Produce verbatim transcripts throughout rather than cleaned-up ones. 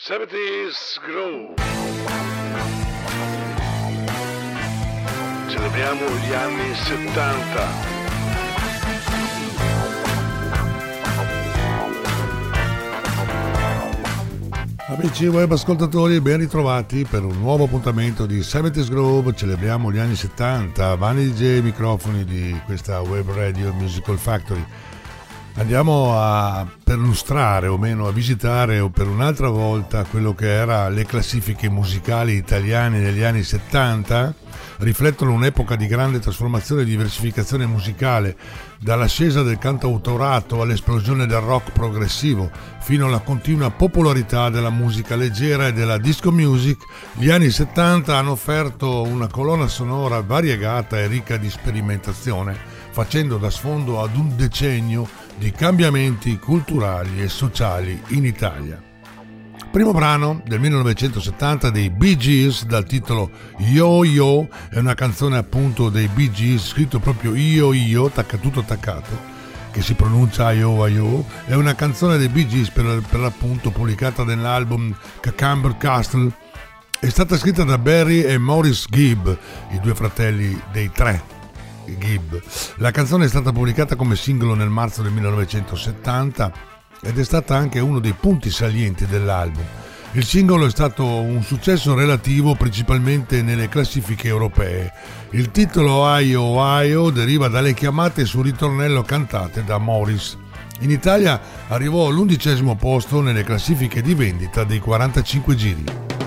seventies Groove. Celebriamo gli anni settanta. Amici web ascoltatori, ben ritrovati per un nuovo appuntamento di seventies Groove. Celebriamo gli anni settanta. Vanni D J, microfoni di questa web radio Musical Factory. Andiamo a perlustrare o meno a visitare o per un'altra volta quello che era le classifiche musicali italiane negli anni settanta. Riflettono un'epoca di grande trasformazione e diversificazione musicale, dall'ascesa del cantautorato all'esplosione del rock progressivo fino alla continua popolarità della musica leggera e della disco music. Gli anni settanta hanno offerto una colonna sonora variegata e ricca di sperimentazione, facendo da sfondo ad un decennio di cambiamenti culturali e sociali in Italia. Primo brano del millenovecentosettanta dei Bee Gees dal titolo Yo Yo, è una canzone appunto dei Bee Gees, scritto proprio Io Io, tacca, tutto attaccato, che si pronuncia Yo Yo. È una canzone dei Bee Gees per, per l'appunto pubblicata nell'album Cucumber Castle. È stata scritta da Barry e Maurice Gibb, i due fratelli dei tre Gibb. La canzone è stata pubblicata come singolo nel marzo del millenovecentosettanta ed è stata anche uno dei punti salienti dell'album. Il singolo è stato un successo relativo principalmente nelle classifiche europee. Il titolo Aio Aio deriva dalle chiamate sul ritornello cantate da Maurice. In Italia arrivò all'undicesimo posto nelle classifiche di vendita dei quarantacinque giri.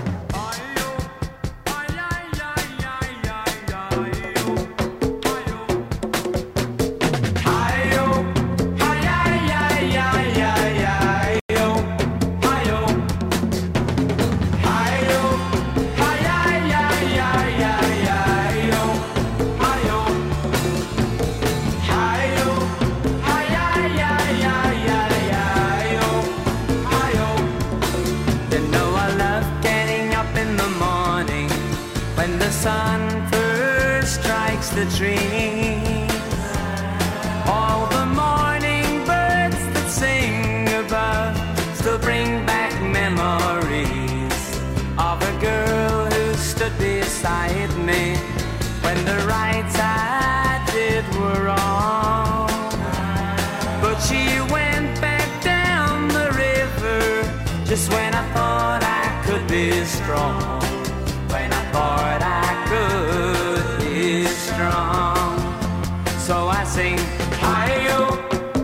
The trees, all the morning birds that sing above still bring back memories of a girl who stood beside me when the rights I did were wrong. But she went back down the river just when I thought I could be strong, when I thought I could be strong. So I sing hi-yo,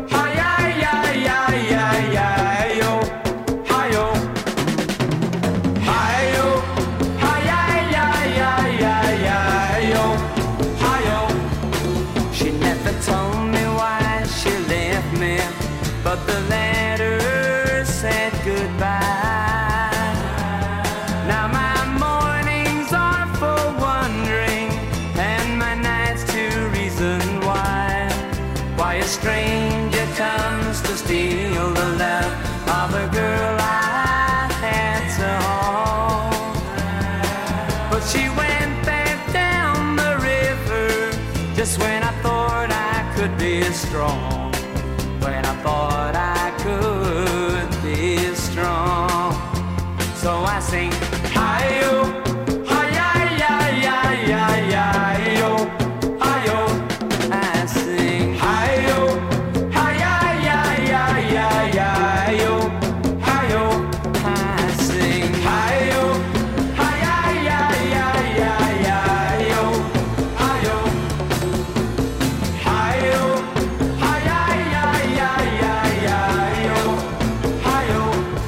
hi-yi-yi-yi-yi-yi-yo, hi-yo, hi-yo, hi-yi-yi-yi-yi-yi-yo, hi-yo. She never told me why she left me, but the letter said goodbye. Now my a stranger comes to steal the love of a girl I had so hold. But she went back down the river just when I thought I could be strong, when I thought I could be strong. So I sing hi-yo, hi-yi-yi-yi-yi-yi-yo, hi-yo. I sing hi-yo, hi-yi-yi-yi-yi-yi-yo, hi-yo. I sing hi-yo, hi-yi-yi-yi-yi-yi-yo, hi-yo, hi-yo, hi-yi-yi-yi-yi-yi-yo, hi-yo.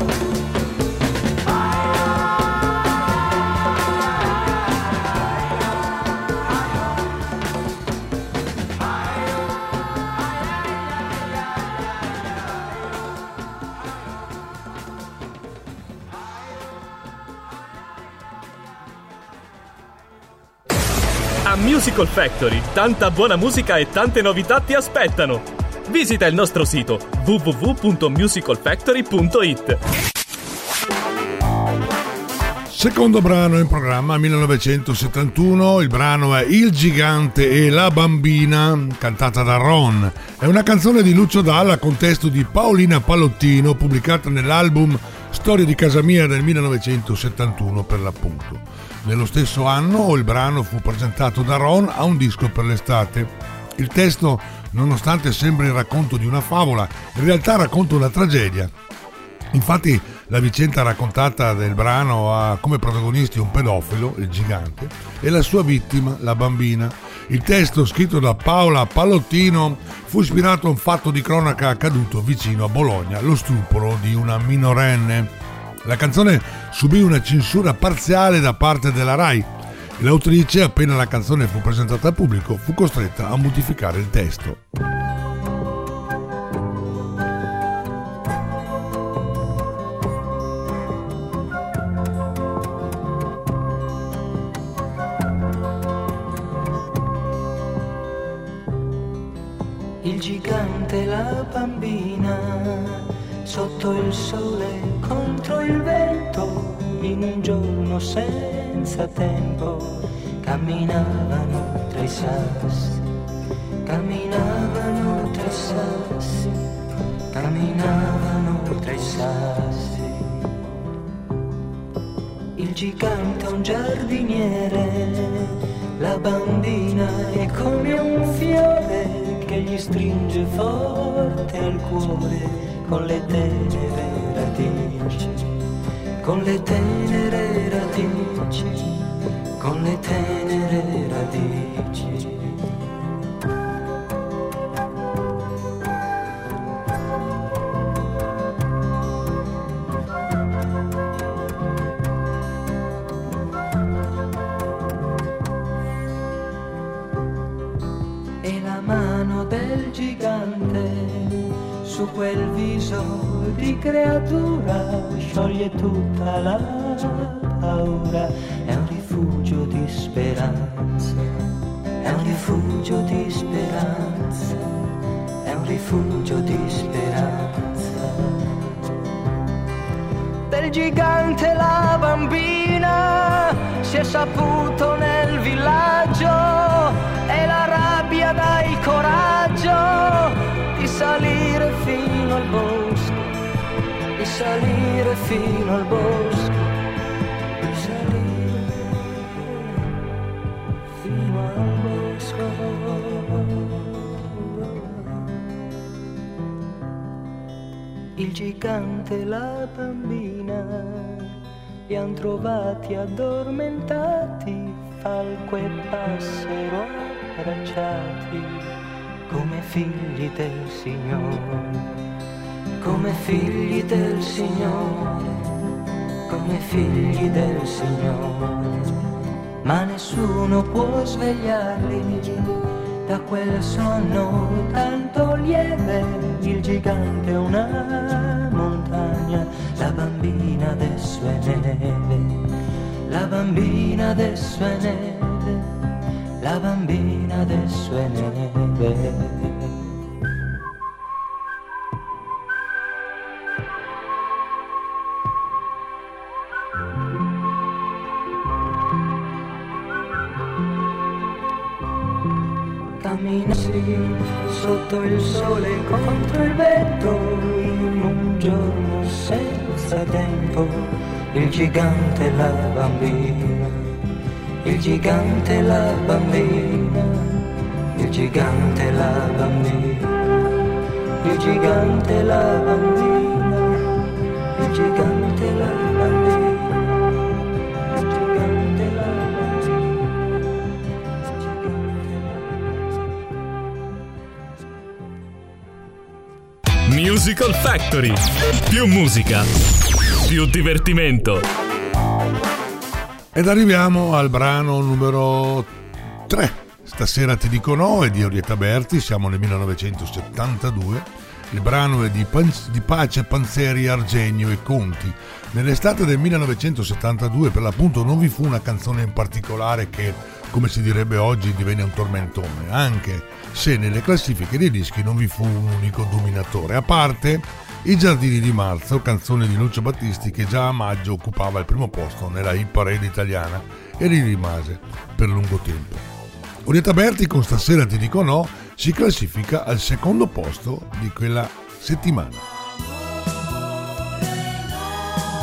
A Musical Factory, tanta buona musica e tante novità ti aspettano. Visita il nostro sito w w w punto musical factory punto i t. Secondo brano in programma, millenovecentosettantuno, il brano è Il gigante e la bambina, cantata da Ron. È una canzone di Lucio Dalla con testo di Paolina Pallottino, pubblicata nell'album Storia di casa mia del millenovecentosettantuno per l'appunto. Nello stesso anno il brano fu presentato da Ron a Un disco per l'estate. Il testo, nonostante sembri il racconto di una favola, in realtà racconta una tragedia. Infatti la vicenda raccontata del brano ha come protagonisti un pedofilo, il gigante, e la sua vittima, la bambina. Il testo, scritto da Paola Pallottino, fu ispirato a un fatto di cronaca accaduto vicino a Bologna, lo stupro di una minorenne. La canzone subì una censura parziale da parte della Rai. L'autrice, appena la canzone fu presentata al pubblico, fu costretta a modificare il testo. Il gigante e la bambina, sotto il sole contro il vento, in un giorno senza tempo, camminavano tra i sassi, camminavano tra i sassi, camminavano tra i sassi. Il gigante è un giardiniere, la bambina è come un fiore che gli stringe forte al cuore con le tenere radici, con le tenere radici, con le tenere radici. Su quel viso di creatura scioglie tutta la paura, è un rifugio di speranza, è un rifugio di speranza, è un rifugio di speranza. Del gigante la bambina si è saputo nel villaggio e la rabbia dà il coraggio di salire fino al bosco, di salire fino al bosco, di salire fino al bosco. Il gigante e la bambina li han trovati addormentati, falco e passero abbracciati, come figli del Signore, come figli del Signore, come figli del Signore. Ma nessuno può svegliarli da quel sonno tanto lieve. Il gigante è una montagna, la bambina adesso è neve, la bambina adesso è neve, la bambina adesso è neve. Camminassi sotto il sole contro il vento, in un giorno senza tempo, il gigante e la bambina, il gigante e la bambina, il gigante e la bambina, il gigante e la bambina, il gigante e la bambina, il gigante e la bambina. Musical Factory. Più musica, più divertimento. Ed arriviamo al brano numero tre. Stasera ti dico no, è di Orietta Berti, siamo nel millenovecentosettantadue. Il brano è di, Pan- di Pace, Panzeri, Argenio e Conti. Nell'estate del millenovecentosettantadue, per l'appunto, non vi fu una canzone in particolare che, come si direbbe oggi, divenne un tormentone, anche se nelle classifiche dei dischi non vi fu un unico dominatore, a parte I giardini di marzo, canzone di Lucio Battisti che già a maggio occupava il primo posto nella hit parade italiana e lì rimase per lungo tempo. Orietta Berti con Stasera ti dico no si classifica al secondo posto di quella settimana.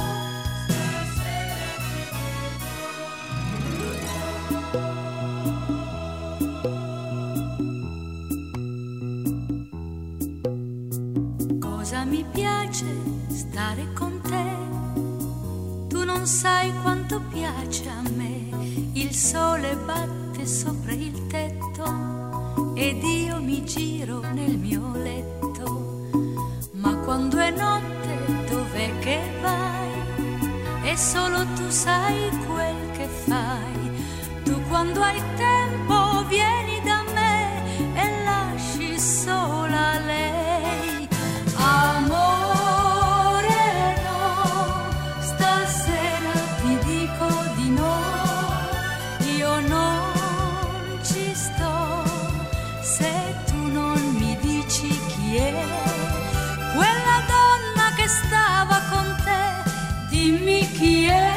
mi piace stare con te. Tu non sai quanto piace a me. Il sole batte sopra il tetto ed io mi giro nel mio letto. Ma quando è notte dov'è che vai? E solo tu sai quel che fai. Tu quando hai tempo vieni da me e lasci sola lei. Amore no, stasera ti dico di no. Io non ci sto se tu non mi dici chi è quella donna che stava con te. Dimmi chi è.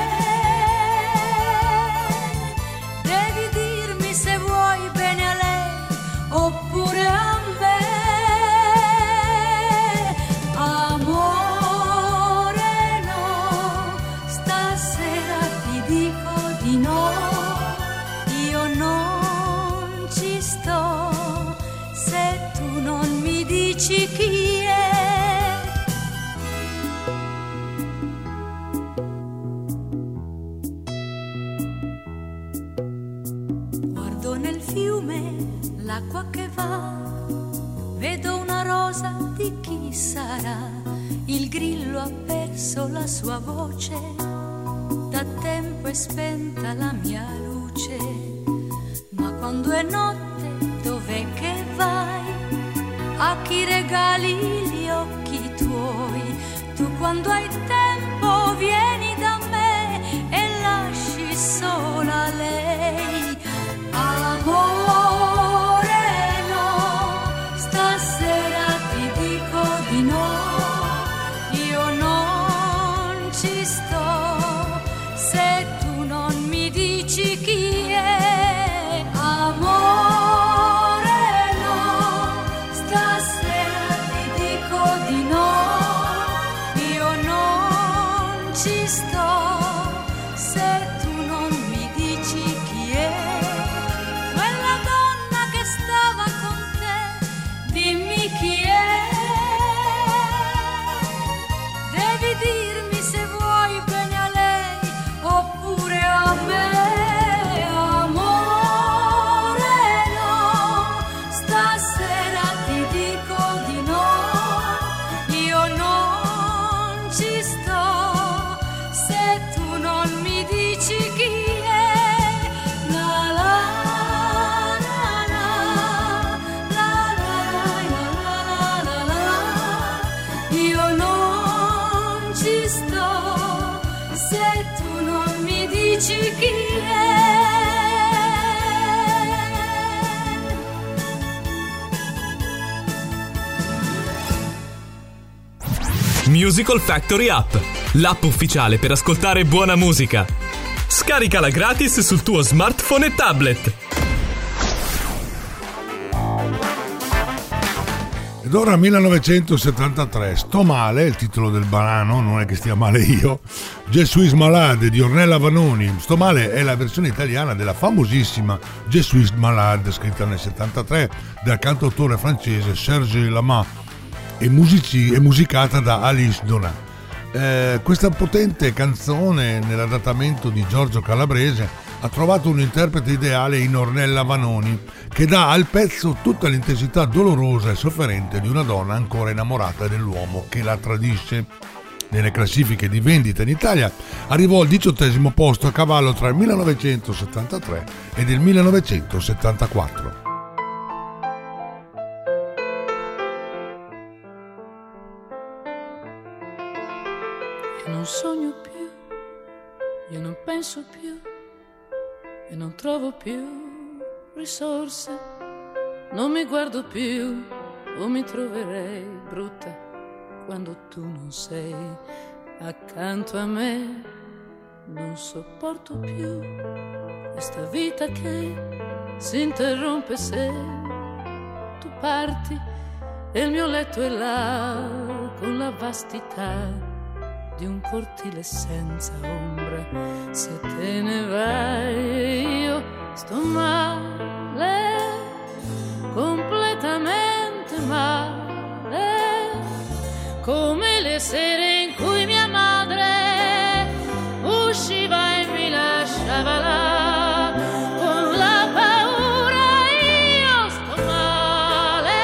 Devi dirmi se vuoi bene a lei oppure a me. Amore no, stasera ti dico di no. Io non ci sto se tu non mi dici chi è. Nel fiume l'acqua che va, vedo una rosa di chi sarà. Il grillo ha perso la sua voce, da tempo è spenta la mia luce. Ma quando è notte dov'è che vai? A chi regali gli occhi tuoi? Tu quando hai tempo vieni da me e lasci sola lei. Amore no, stasera ti dico di no. Io non ci sto se tu non mi dici chi è. Amore no, stasera ti dico di no. Io non ci sto se tu non mi dici chi è. Dimmi chi è. Devi dirmi se vuoi bene a lei oppure a me. Amore no, stasera ti dico di no. Io non ci sto se tu non mi dici chi è. La la. Dici chi è. Musical Factory App, l'app ufficiale per ascoltare buona musica. Scaricala gratis sul tuo smartphone e tablet. Ed ora millenovecentosettantatré, Sto male, il titolo del brano, non è che stia male io. Je suis malade di Ornella Vanoni. Sto male è la versione italiana della famosissima Je suis malade, scritta nel settantatré dal cantautore francese Serge Lama e, musici, e musicata da Alice Donat. Eh, questa potente canzone, nell'adattamento di Giorgio Calabrese, ha trovato un interprete ideale in Ornella Vanoni, che dà al pezzo tutta l'intensità dolorosa e sofferente di una donna ancora innamorata dell'uomo che la tradisce. Nelle classifiche di vendita in Italia arrivò al diciottesimo posto a cavallo tra il millenovecentosettantatré ed il millenovecentosettantaquattro. Io non sogno più, io non penso più, e non trovo più risorse, non mi guardo più o mi troverei brutta quando tu non sei accanto a me. Non sopporto più questa vita che si interrompe se tu parti e il mio letto è là con la vastità di un cortile senza ombra. Se te ne vai io sto male, completamente male, come le sere in cui mia madre usciva e mi lasciava là con la paura, io sto male,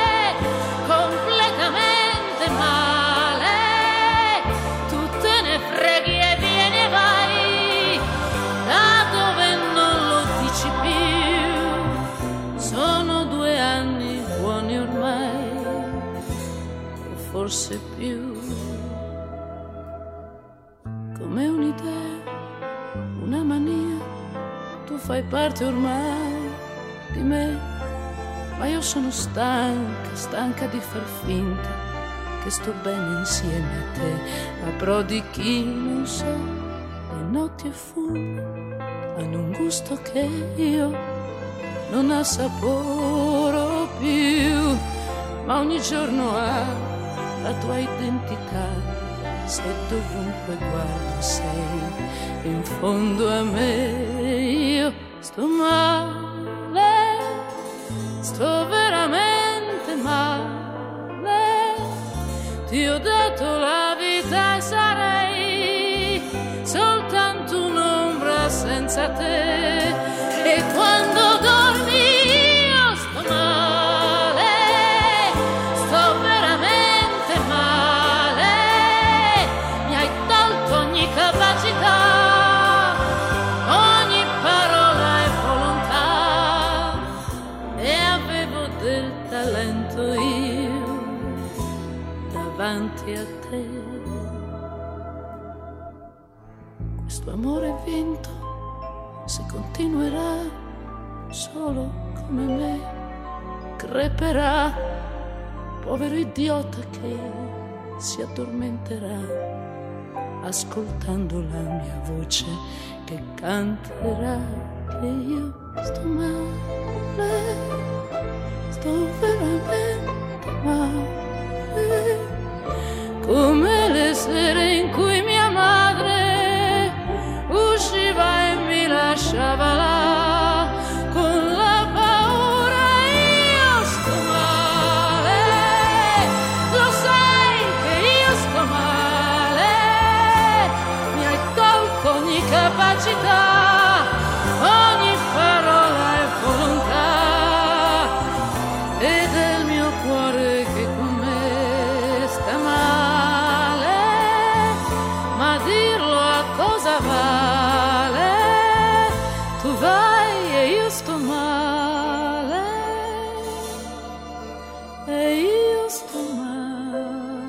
completamente male. Tu te ne freghi e vieni e vai da dove non lo dici più. Sono due anni buoni ormai, forse più, come un'idea, una mania, tu fai parte ormai di me, ma io sono stanca, stanca di far finta che sto bene insieme a te. Avrò di chi non so, e notti e fumo hanno un gusto che io non assaporo più, ma ogni giorno ha la tua identità, se dovunque guardo sei in fondo a me. Io sto male, sto veramente male, ti ho dato la vita e sarei soltanto un'ombra senza te. E quando dormi io sto male, sto veramente male, mi hai tolto ogni capacità, ogni parola e volontà, e avevo del talento io davanti a te. Questo amore è vinto, se continuerà solo come me, creperà, povero idiota che si addormenterà ascoltando la mia voce che canterà. Che io sto male, sto veramente male, come le sere in cui mia madre usciva e mi lasciava là con la paura. Io sto male, lo sai che io sto male, mi hai tolto ogni capacità, ogni parola e volontà, ed è il mio cuore che con me sta male, ma dirlo a cosa vale? Tu vai e io sto male, e io sto male.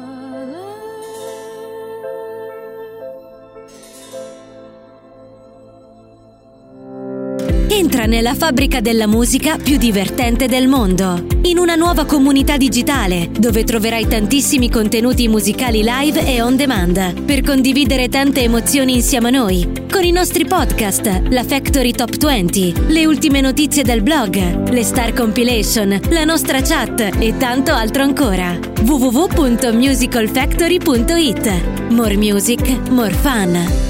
Entra nella fabbrica della musica più divertente del mondo, in una nuova comunità digitale dove troverai tantissimi contenuti musicali live e on demand per condividere tante emozioni insieme a noi, con i nostri podcast, la Factory Top venti, le ultime notizie del blog, le Star Compilation, la nostra chat e tanto altro ancora. w w w punto musical factory punto i t. More music, more fun.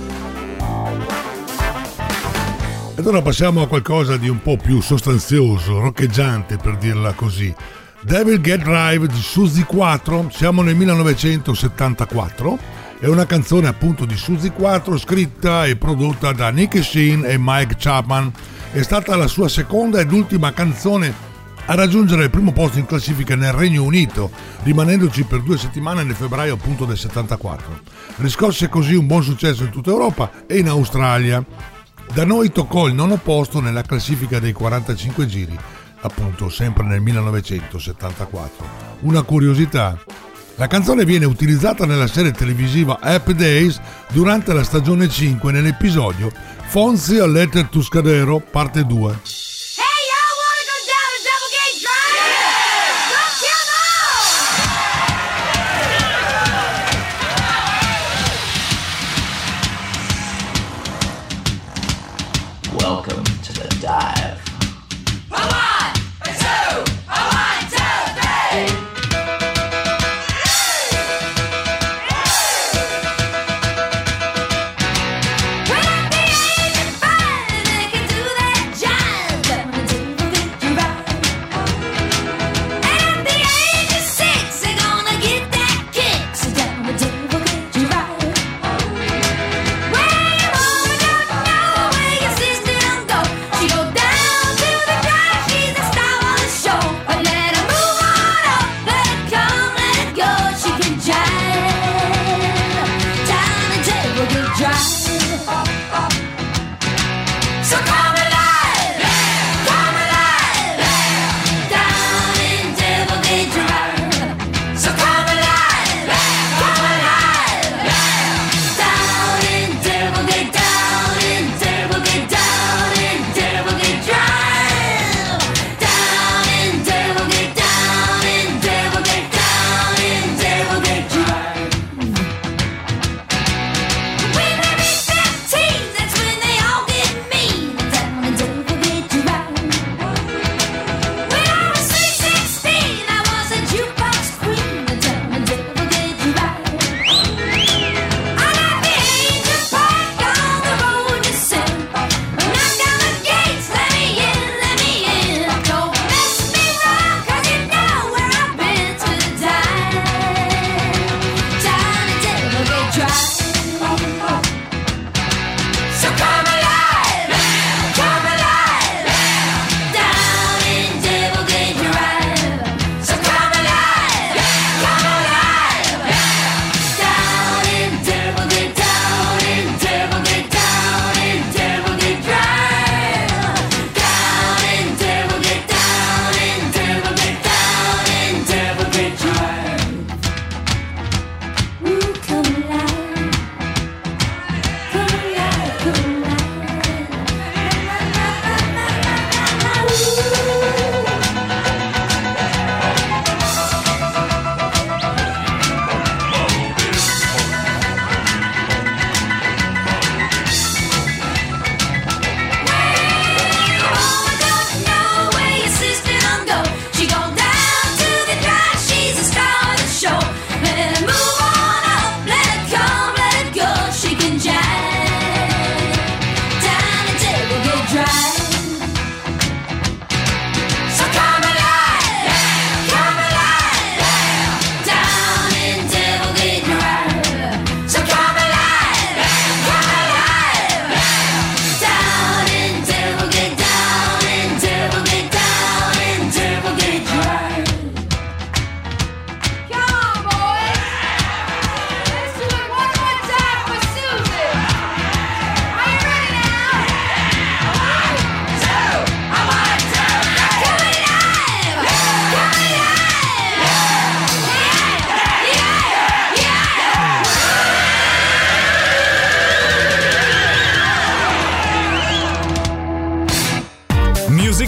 Ed ora passiamo a qualcosa di un po' più sostanzioso, roccheggiante per dirla così. Devil Get Drive di Suzy quattro, siamo nel millenovecentosettantaquattro, è una canzone appunto di Suzy quattro scritta e prodotta da Nicky Sheen e Mike Chapman. È stata la sua seconda ed ultima canzone a raggiungere il primo posto in classifica nel Regno Unito, rimanendoci per due settimane nel febbraio appunto del settantaquattro. Riscosse così un buon successo in tutta Europa e in Australia. Da noi toccò il nono posto nella classifica dei quarantacinque giri, appunto sempre nel millenovecentosettantaquattro. Una curiosità: la canzone viene utilizzata nella serie televisiva Happy Days durante la stagione cinque nell'episodio Fonzie a Letter to Scadero, parte due. Welcome to the dive. A one, a two, a one, two, three. When at the age of five, they can do that jive. And at the age of six, they're gonna get that kick. So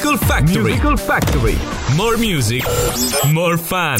Musical Factory. Musical Factory. More music, more fun.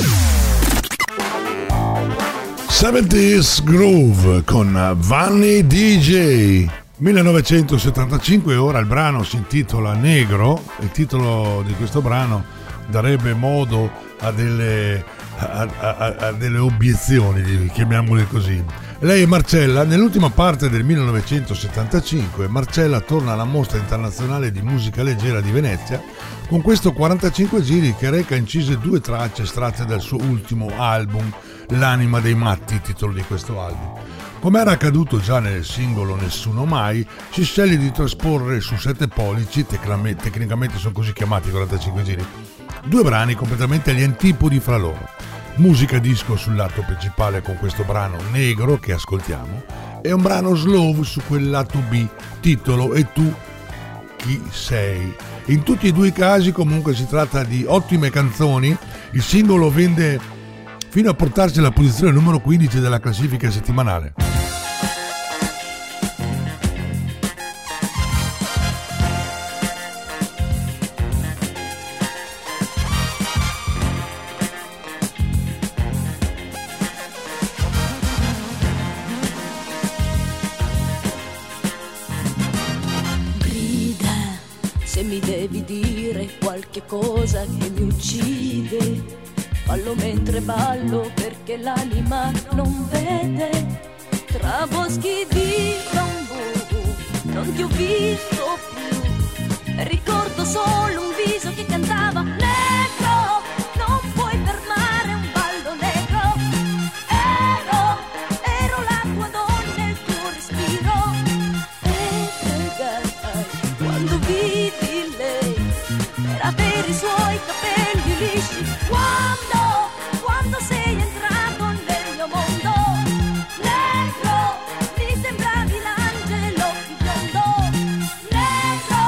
seventies Groove con Vanni D J. millenovecentosettantacinque, ora il brano si intitola Negro. Il titolo di questo brano darebbe modo a delle, a, a, a delle obiezioni, chiamiamole così. Lei è Marcella. Nell'ultima parte del millenovecentosettantacinque Marcella torna alla Mostra Internazionale di Musica Leggera di Venezia con questo quarantacinque giri che reca incise due tracce estratte dal suo ultimo album, L'anima dei matti, titolo di questo album. Come era accaduto già nel singolo Nessuno mai, si sceglie di trasporre su sette pollici, tecnicamente, tecnicamente sono così chiamati quarantacinque giri, due brani completamente agli antipodi fra loro. Musica disco sul lato principale con questo brano Negro che ascoltiamo e un brano slow su quel lato B, titolo E tu chi sei. In tutti e due i casi comunque si tratta di ottime canzoni. Il singolo vende fino a portarsi alla posizione numero quindici della classifica settimanale. Se mi devi dire qualche cosa che mi uccide, fallo mentre ballo perché l'anima non vede. Tra boschi di bambù non ti ho visto più, ricordo solo un viso che cantava negro, non puoi fermare un ballo negro. Ero, ero la tua donna, il tuo respiro, e pregai quando vidi per avere i suoi capelli lisci. Quando, quando sei entrato nel mio mondo negro, mi sembravi l'angelo più biondo. Negro,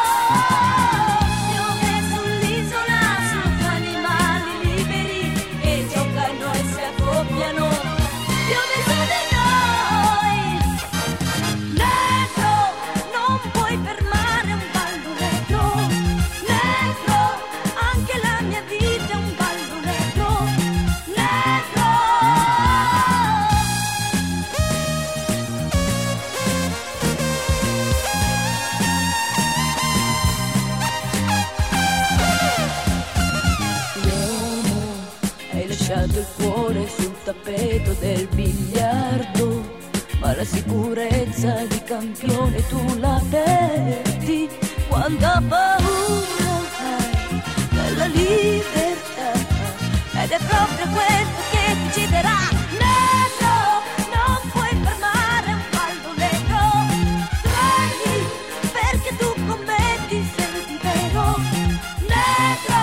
piove sull'isola, su animali liberi che giocano e si accoppiano. Piove su di noi. Negro, non puoi fermare un ballo negro. Anche la mia vita è un ballo negro, negro. Uomo, hai lasciato il cuore sul tappeto del biliardo, ma la sicurezza di campione tu la perdi. Quanta paura la libertà, ed è proprio questo che ti ucciderà. Negro, non puoi fermare un ballo negro. Sbagli perché tu con me ti senti vero. Negro,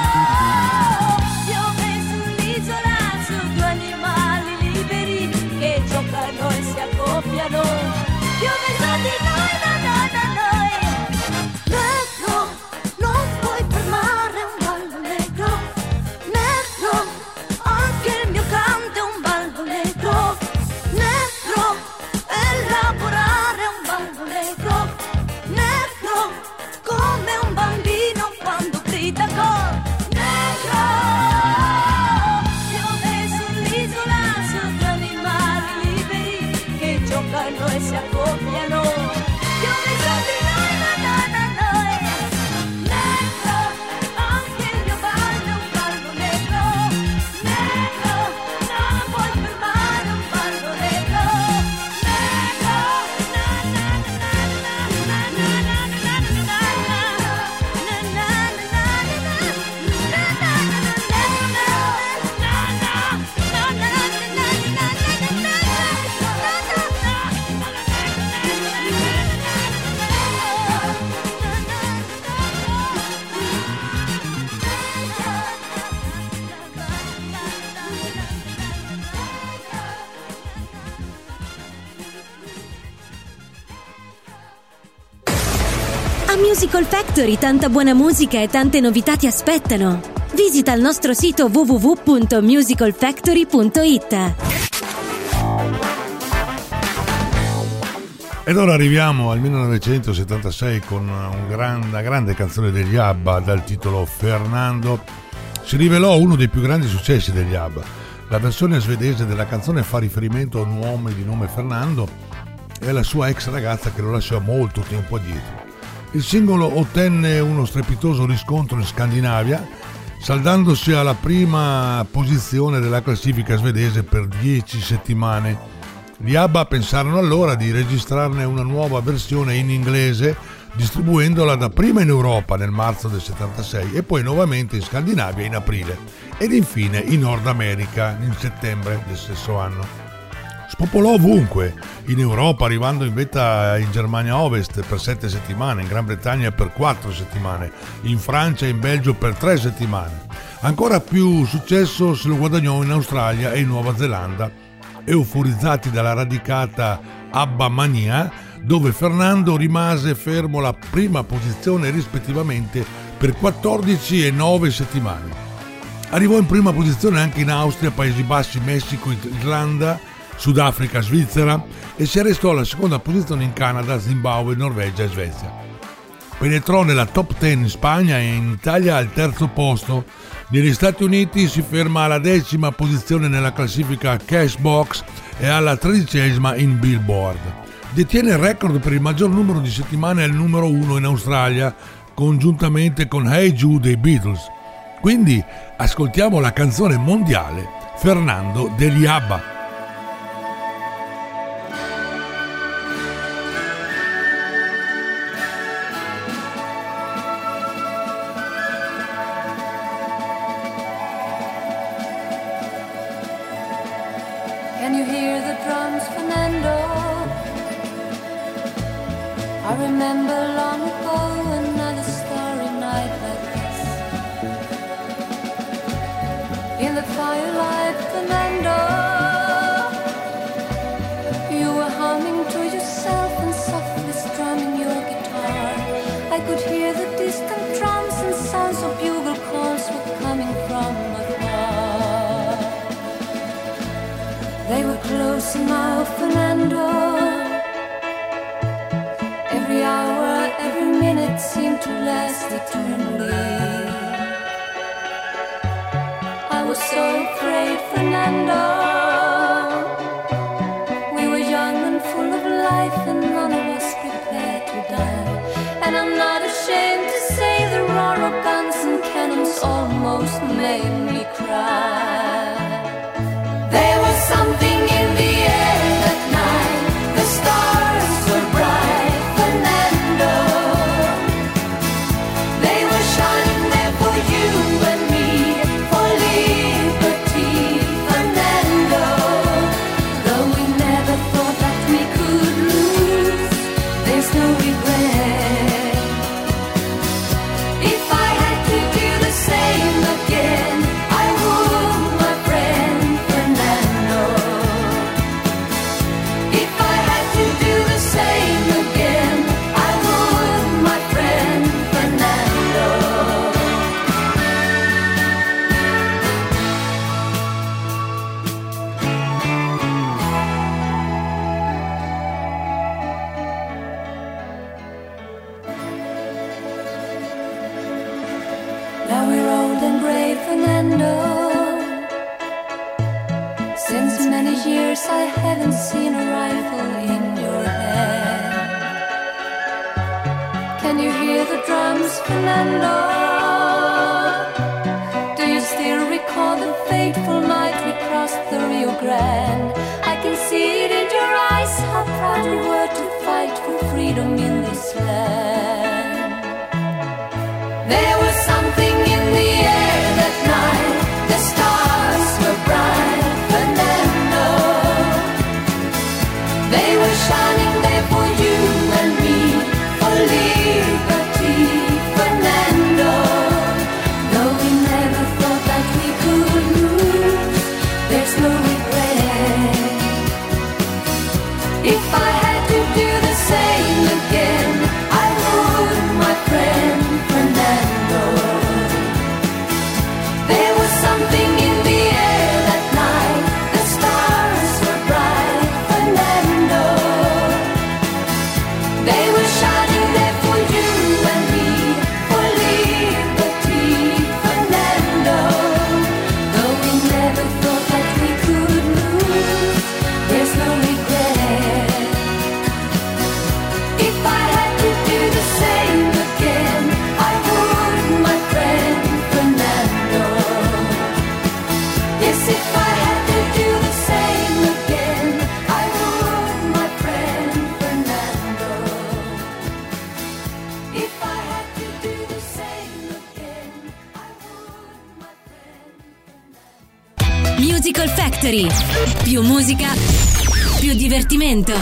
piove sull'isola, su due animali liberi che giocano e si accoppiano. Piove su di noi, no, no, no, noi. Negro, non puoi fermare un ballo negro, negro, anche il mio canto è un ballo negro, negro, elaborare un ballo negro, negro, come un bambino quando grida gol. Negro, piove sull'isola, su due animali liberi che giocano e si accoppiano. Piove su di noi, no, no, no, noi. Negro, anche il mio ballo è un ballo negro, negro, non puoi fermare un ballo negro, negro, na na na na na na na na A Musical Factory tanta buona musica e tante novità ti aspettano. Visita il nostro sito w w w punto musical factory punto i t. Ed ora arriviamo al millenovecentosettantasei con un gran- una grande canzone degli ABBA dal titolo Fernando. Si rivelò uno dei più grandi successi degli ABBA. La versione svedese della canzone fa riferimento a un uomo di nome Fernando e alla sua ex ragazza che lo lasciò molto tempo addietro. Il singolo ottenne uno strepitoso riscontro in Scandinavia, saldandosi alla prima posizione della classifica svedese per dieci settimane. Gli ABBA pensarono allora di registrarne una nuova versione in inglese, distribuendola dapprima in Europa nel marzo del settantasei e poi nuovamente in Scandinavia in aprile ed infine in Nord America in settembre del stesso anno. Spopolò ovunque, in Europa arrivando in vetta in Germania Ovest per sette settimane, in Gran Bretagna per quattro settimane, in Francia e in Belgio per tre settimane. Ancora più successo se lo guadagnò in Australia e in Nuova Zelanda, euforizzati dalla radicata ABBA mania, dove Fernando rimase fermo alla prima posizione rispettivamente per quattordici e nove settimane. Arrivò in prima posizione anche in Austria, Paesi Bassi, Messico, Irlanda, Sudafrica, Svizzera e si arrestò alla seconda posizione in Canada, Zimbabwe, Norvegia e Svezia. Penetrò nella top dieci in Spagna e in Italia al terzo posto. Negli Stati Uniti si ferma alla decima posizione nella classifica Cashbox e alla tredicesima in Billboard. Detiene il record per il maggior numero di settimane al numero uno in Australia, congiuntamente con Hey Jude dei Beatles. Quindi ascoltiamo la canzone mondiale Fernando degli ABBA. Can you hear the drums, Fernando? I remember long ago another starry night like this. In the firelight, Fernando, you were humming to yourself and softly strumming your guitar. I could hear the distant drums and sounds of bugle calls were coming from afar. They were close now, Fernando. Every hour, every minute seemed to last eternally. I was so afraid, Fernando. We were young and full of life and none of us prepared to die. And I'm not ashamed to say the roar of guns and cannons almost made me cry. There was something in the air that night. The stars were bright, Fernando. They were shining there for you and me, for liberty, Fernando. Though we never thought that we could lose, there's no regret. If I had to do the same again, I would, my friend Fernando. If I had to do the same again, I would, my friend Fernando. Now we're old and gray, Fernando. Since many years I haven't seen a rifle in your hand. Can you hear the drums, Fernando? Do you still recall the fateful night we crossed the Rio Grande? I can see it in your eyes, how proud we were to fight for freedom in this land. There was something in the air that night. The stars were bright, Fernando. They were shining there for you and me, for liberty, Fernando. Though we never thought that we could lose, there's no regret. If I had to do the same again, I If I had to do the same again, I would, my friend Fernando. Yes, if I had to do the same again, I would, my friend Fernando. If I had to do the same again, I would, my friend Fernando. Musical Factory. Più musica, più divertimento.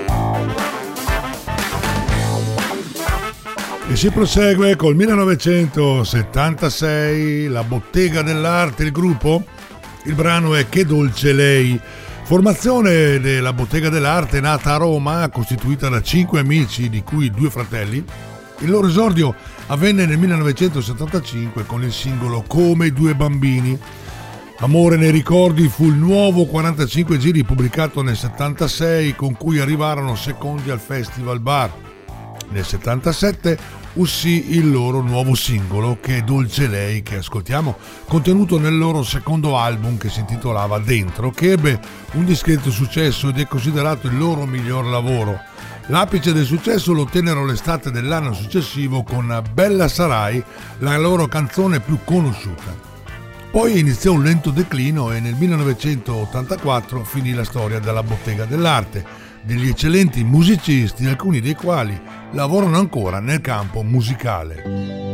E si prosegue col millenovecentosettantasei, La Bottega dell'Arte, il gruppo. Il brano è Che dolce lei. Formazione della Bottega dell'Arte nata a Roma, costituita da cinque amici, di cui due fratelli. Il loro esordio avvenne nel millenovecentosettantacinque con il singolo Come due bambini. Amore nei ricordi fu il nuovo quarantacinque giri pubblicato nel settantasei, con cui arrivarono secondi al Festival Bar. Nel settantasette uscì il loro nuovo singolo Che dolce lei, che ascoltiamo, contenuto nel loro secondo album che si intitolava Dentro, che ebbe un discreto successo ed è considerato il loro miglior lavoro. L'apice del successo lo ottennero l'estate dell'anno successivo con Bella Sarai, la loro canzone più conosciuta. Poi iniziò un lento declino e nel millenovecentottantaquattro finì la storia della Bottega dell'Arte, degli eccellenti musicisti, alcuni dei quali lavorano ancora nel campo musicale.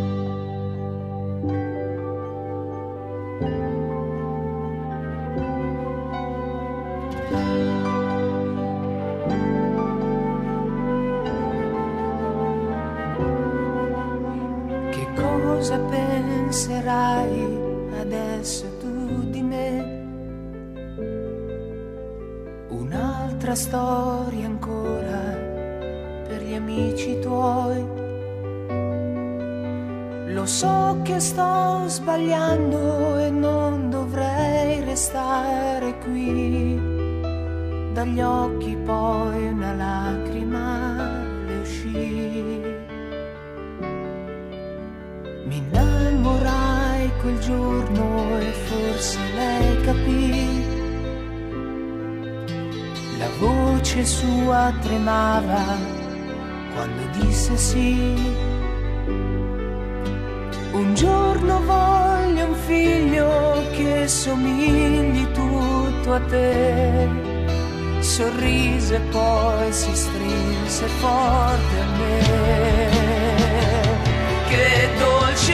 Che cosa penserai adesso tu di me? Un'altra storia ancora per gli amici tuoi. Lo so che sto sbagliando e non dovrei restare qui. Dagli occhi poi una lacrima le uscì. Mi innamorai quel giorno e forse lei capì. La voce sua tremava quando disse sì. Un giorno voglio un figlio che somigli tutto a te. Sorrise e poi si strinse forte a me. Che dolce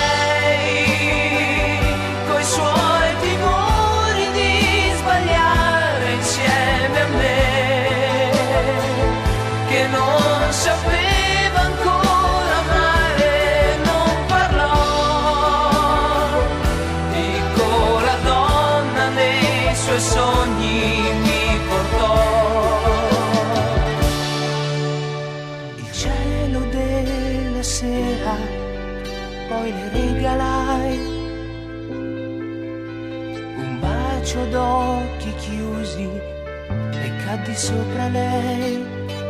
lei, coi suoi timori di sbagliare insieme a me, che non sapeva ancora amare, non parlò. Piccola donna nei suoi sogni mi portò. Il cielo della sera poi le regalai un bacio d'occhi chiusi e caddi sopra lei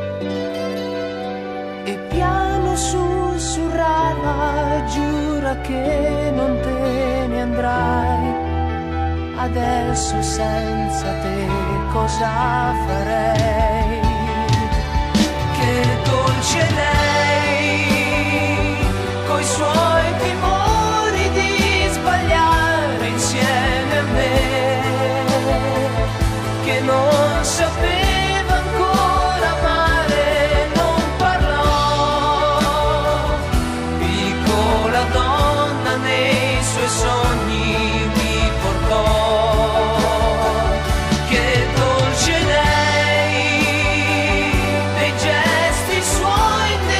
e piano sussurrava: giura che non te ne andrai, adesso senza te cosa farei? Che dolce lei, coi suoi timori di sbagliare insieme a me, che non sapeva ancora amare, non parlò. Piccola donna nei suoi sogni mi portò. Che dolce lei, dei gesti suoi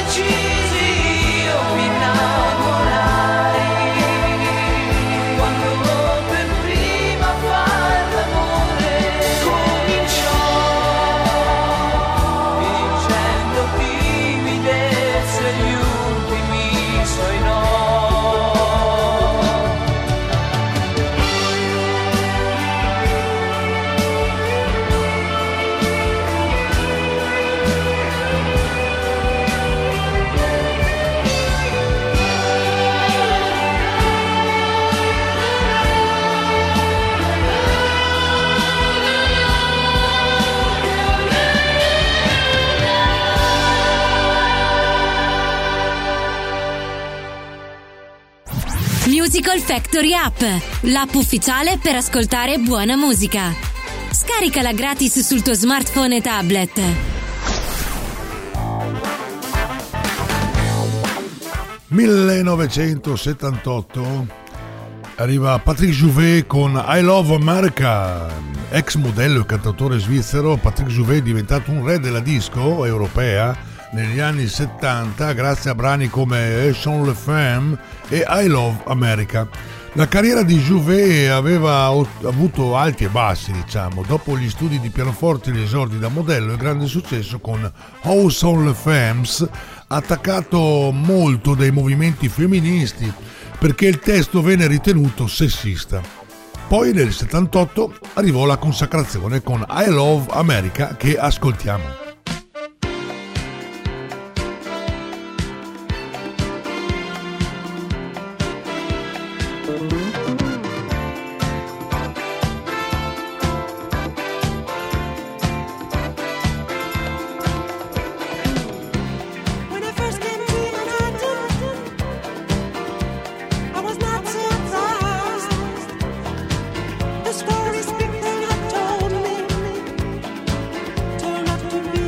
Musical Factory App, l'app ufficiale per ascoltare buona musica. Scaricala gratis sul tuo smartphone e tablet. millenovecentosettantotto arriva Patrick Juvet con I Love America. Ex modello e cantautore svizzero, Patrick Juvet è diventato un re della disco europea negli anni settanta grazie a brani come Echant le Femme e I Love America. La carriera di Juvet aveva avuto alti e bassi, diciamo. Dopo gli studi di pianoforte e gli esordi da modello e grande successo con House on the Femmes, ha attaccato molto dei movimenti femministi perché il testo venne ritenuto sessista. Poi nel settantotto arrivò la consacrazione con I Love America, che ascoltiamo. Stories people have told me turn out to be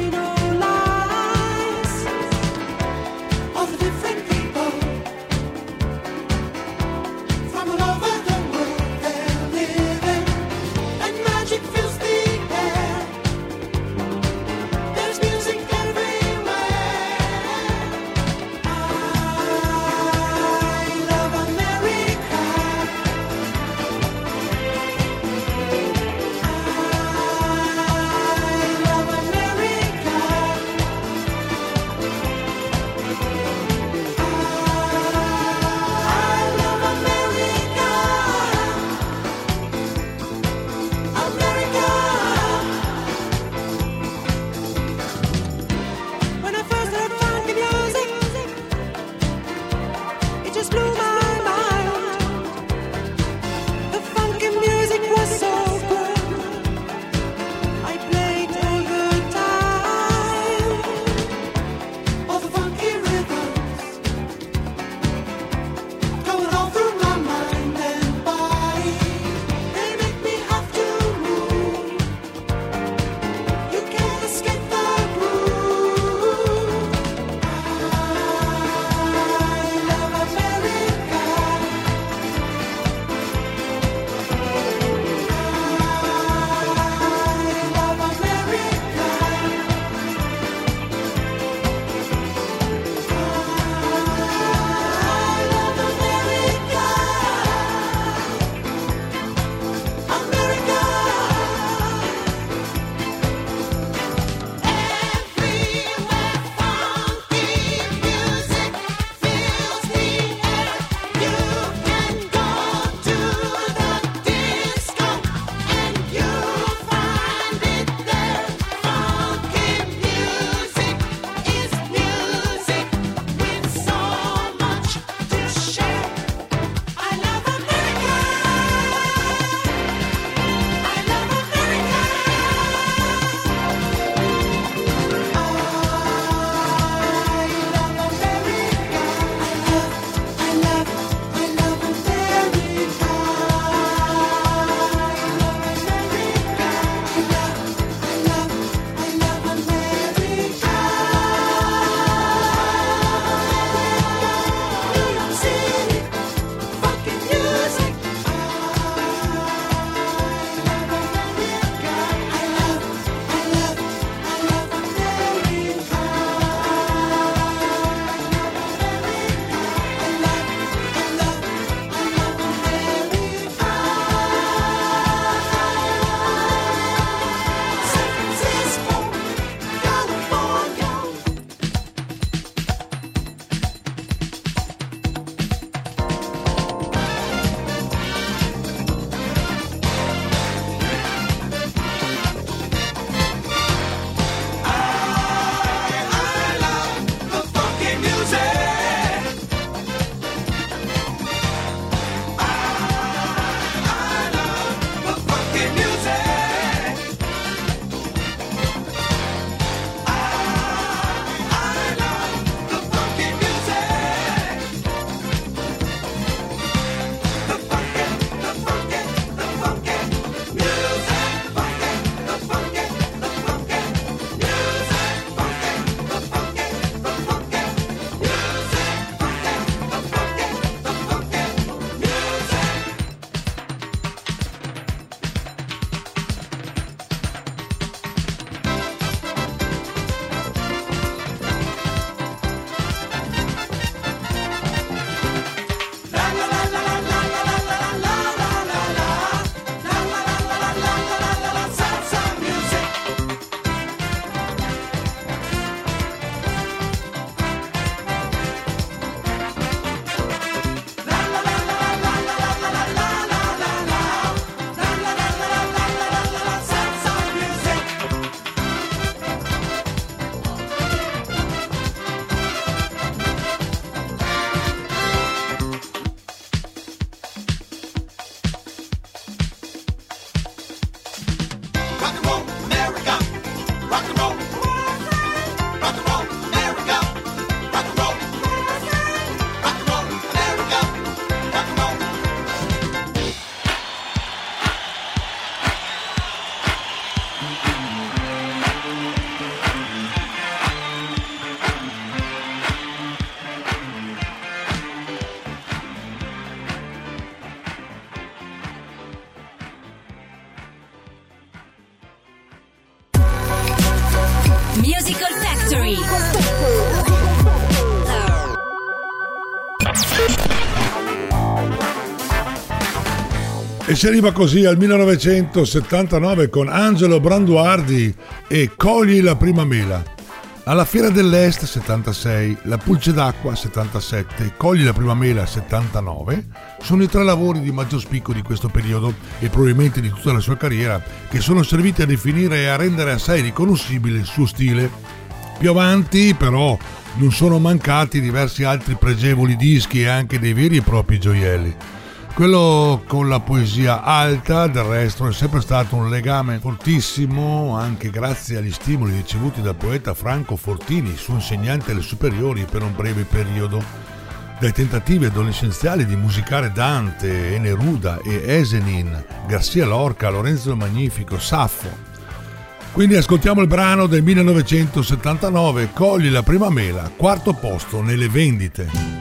Factory. E si arriva così al millenovecentosettantanove con Angelo Branduardi e Cogli la prima mela. Alla Fiera dell'Est settantasei, La Pulce d'acqua settantasette, Cogli la prima mela settantanove sono i tre lavori di maggior spicco di questo periodo e probabilmente di tutta la sua carriera, che sono serviti a definire e a rendere assai riconoscibile il suo stile. Più avanti però non sono mancati diversi altri pregevoli dischi e anche dei veri e propri gioielli. Quello con la poesia alta, del resto, è sempre stato un legame fortissimo, anche grazie agli stimoli ricevuti dal poeta Franco Fortini, suo insegnante alle superiori per un breve periodo. Dai tentativi adolescenziali di musicare Dante, Neruda e Esenin, Garcia Lorca, Lorenzo il Magnifico, Saffo. Quindi ascoltiamo il brano del millenovecentosettantanove, Cogli la prima mela, quarto posto nelle vendite.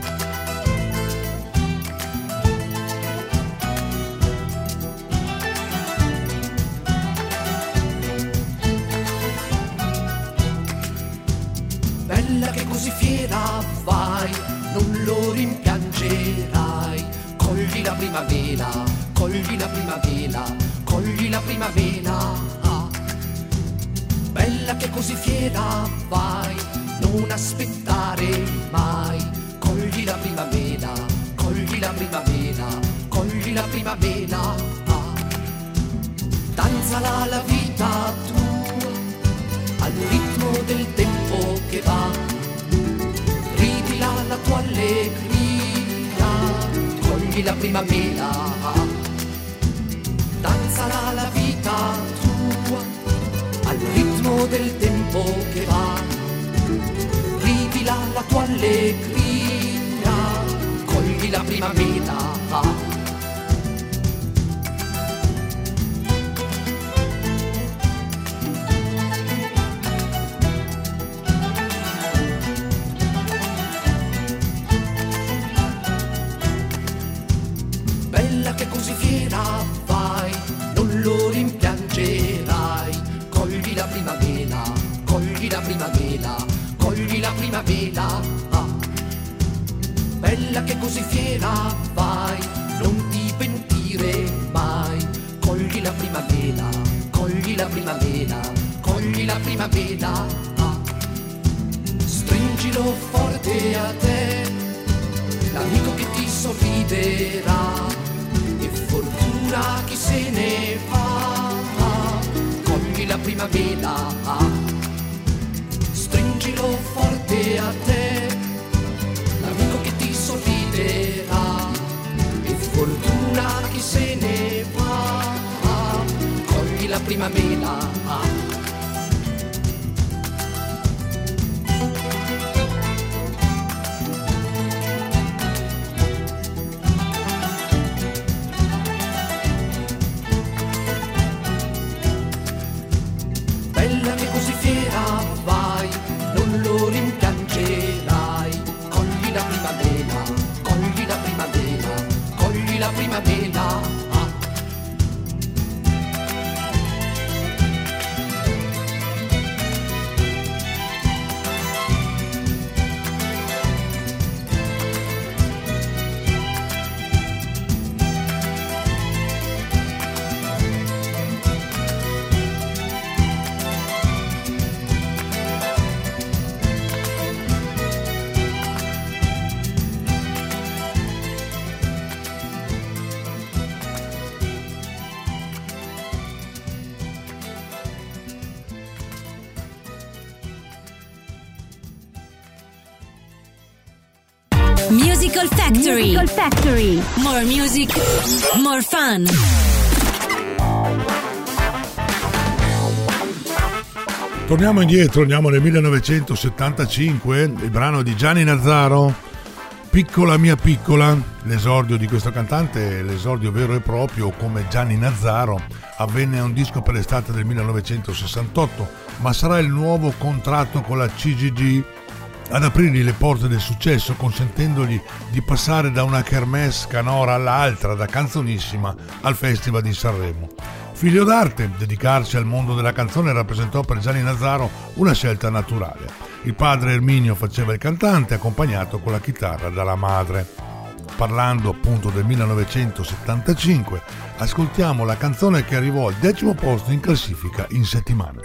Bella che così fiera vai, non lo rimpiangerai. Cogli la primavera, cogli la primavera, cogli la primavera. Ah. Bella che così fiera vai, non aspettare mai. Cogli la primavera, cogli la primavera, cogli la primavera. Ah. Danzala la vita tua, al ritmo del tempo che va, ridila la tua allegria, cogli la primavera, danzala la vita tua, al ritmo del tempo che va, ridila la tua allegria, cogli la primavera. Che così fiera vai, non lo rimpiangerai. Cogli la primavera, cogli la primavera, cogli la primavera. Ah. Bella che così fiera vai, non ti pentire mai. Cogli la primavera, cogli la primavera, cogli la primavera. Ah. Stringilo forte a te, l'amico che ti sorriderà. Fortuna chi se ne va, cogli la primavera, stringilo forte a te, l'amico che ti sorriderà. E fortuna chi se ne va, cogli la primavera. Che così fiera vai, non lo rimpiangerai. Cogli la primavera, cogli la primavera, cogli la primavera. Musical Factory. Musical Factory. More music, more fun. Torniamo indietro, andiamo nel millenovecentosettantacinque, il brano di Gianni Nazzaro, Piccola mia piccola. L'esordio di questo cantante, l'esordio vero e proprio come Gianni Nazzaro, avvenne a un disco per l'estate del millenovecentosessantotto, ma sarà il nuovo contratto con la C G G ad aprirgli le porte del successo, consentendogli di passare da una kermesse canora all'altra, da canzonissima al Festival di Sanremo. Figlio d'arte, dedicarsi al mondo della canzone rappresentò per Gianni Nazzaro una scelta naturale. Il padre Erminio faceva il cantante, accompagnato con la chitarra dalla madre. Parlando appunto del millenovecentosettantacinque, ascoltiamo la canzone che arrivò al decimo posto in classifica in settimana.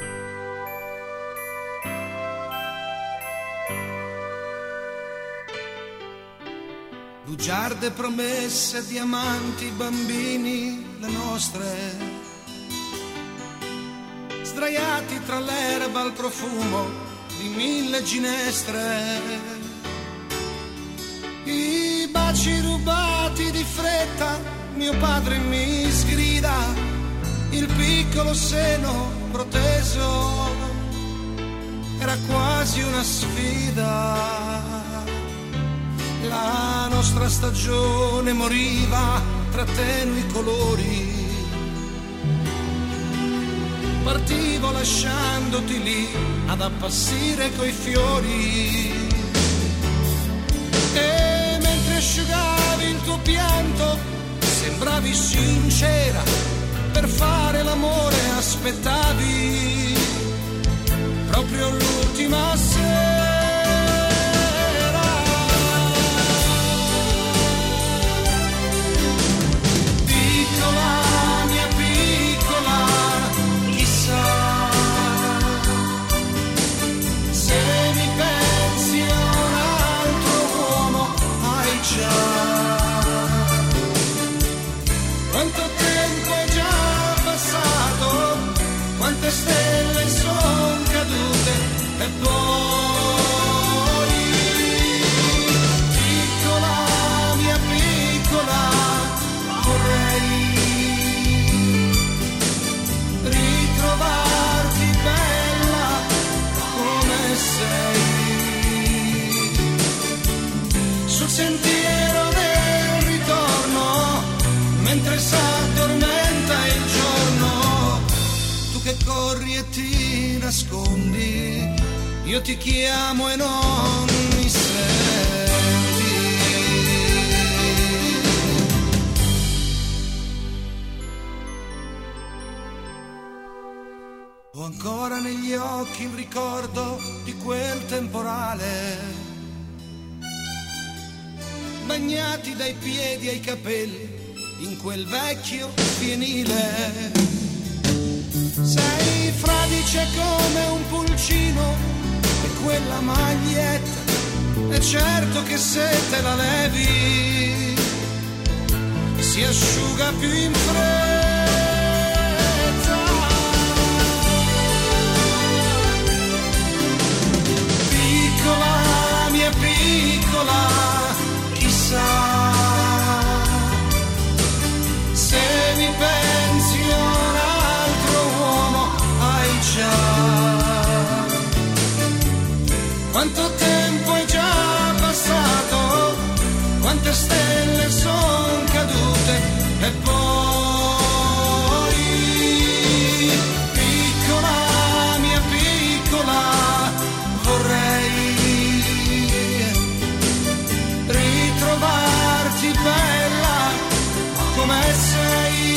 Bugiarde promesse, diamanti, bambini, le nostre, sdraiati tra l'erba al profumo di mille ginestre, i baci rubati di fretta, mio padre mi sgrida, il piccolo seno proteso, era quasi una sfida. La nostra stagione moriva tra tenui colori. Partivo lasciandoti lì ad appassire coi fiori. E mentre asciugavi il tuo pianto, sembravi sincera. Per fare l'amore aspettavi proprio l'ultima sera. Quanto tempo è già passato, quante stelle son cadute e poi piccola, mia piccola, vorrei ritrovarti bella come sei sul sentiero del ritorno. Mentre s'addormenta il giorno, tu che corri e ti nascondi, io ti chiamo e non mi senti. Ho ancora negli occhi il ricordo di quel temporale, bagnati dai piedi ai capelli in quel vecchio fienile. Sei fradice come un pulcino e quella maglietta, è certo che se te la levi si asciuga più in fretta. Piccola, mia piccola, chissà se mi pensi un altro uomo hai già. Quanto tempo è già passato, quante stelle son cadute e poi piccola, mia piccola, vorrei ritrovarti bella come sei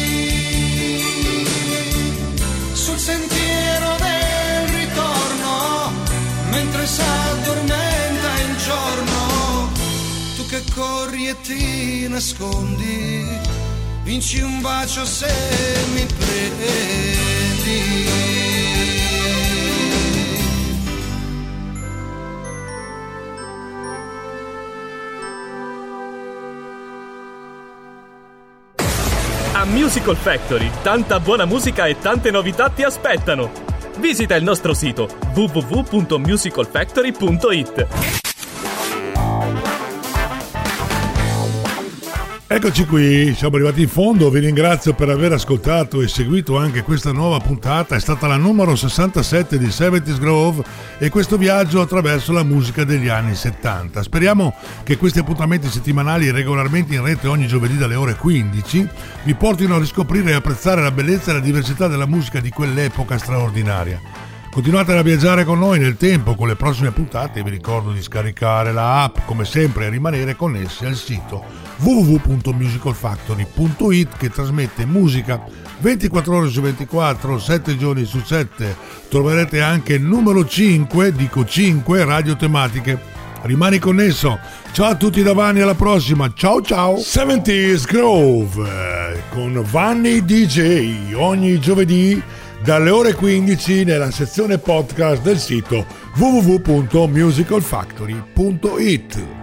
sul sentiero del ritorno, mentre s'addormenta il giorno, tu che corri e ti nascondi, vinci un bacio se mi prendi. A Musical Factory, tanta buona musica e tante novità ti aspettano. Visita il nostro sito w w w punto musical factory punto i t. Eccoci qui, siamo arrivati in fondo, vi ringrazio per aver ascoltato e seguito anche questa nuova puntata, è stata la numero sessantasette di seventies Grove e questo viaggio attraverso la musica degli anni settanta. Speriamo che questi appuntamenti settimanali regolarmente in rete ogni giovedì dalle ore quindici vi portino a riscoprire e apprezzare la bellezza e la diversità della musica di quell'epoca straordinaria. Continuate a viaggiare con noi nel tempo con le prossime puntate. Vi ricordo di scaricare la app, come sempre, e rimanere connessi al sito w w w punto musical factory punto i t che trasmette musica ventiquattro ore su ventiquattro, sette giorni su sette. Troverete anche il numero cinque, dico cinque, radio tematiche. Rimani connesso. Ciao a tutti da Vanni, alla prossima. Ciao ciao. seventies Groove eh, con Vanni D J ogni giovedì dalle ore quindici nella sezione podcast del sito w w w punto musical factory punto i t.